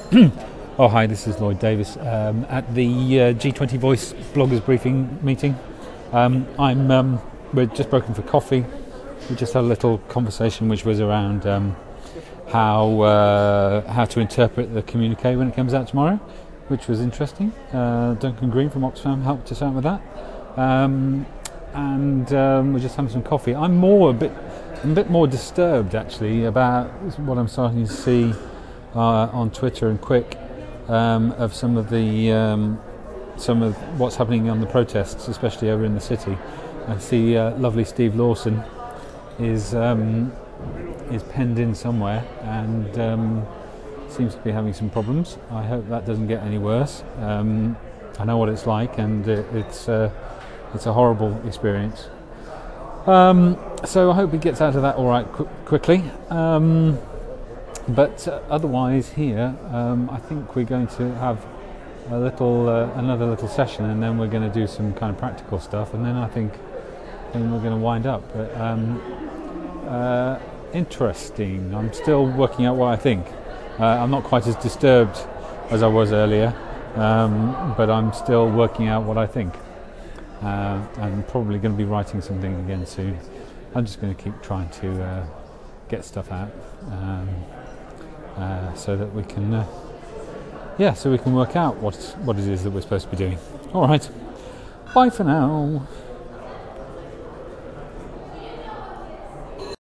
Oh, hi, this is Lloyd Davis at the G20 Voice Bloggers Briefing meeting. We're just broken for coffee. We just had a little conversation which was around how to interpret the communique when it comes out tomorrow, which was interesting. Duncan Green from Oxfam helped us out with that. We're just having some coffee. I'm a bit more disturbed actually about what I'm starting to see on Twitter and Quick of some of what's happening on the protests, especially over in the city. I see lovely Steve Lawson is penned in somewhere and seems to be having some problems. I hope that doesn't get any worse. I know what it's like, and it's a horrible experience. So I hope he gets out of that all right quickly. But otherwise here, I think we're going to have another little session, and then we're going to do some kind of practical stuff, and then I think we're going to wind up. But interesting. I'm still working out what I think. I'm not quite as disturbed as I was earlier, but I'm still working out what I think. I'm probably going to be writing something again soon. I'm just going to keep trying to get stuff out. So that we can work out what it is that we're supposed to be doing. All right, bye for now.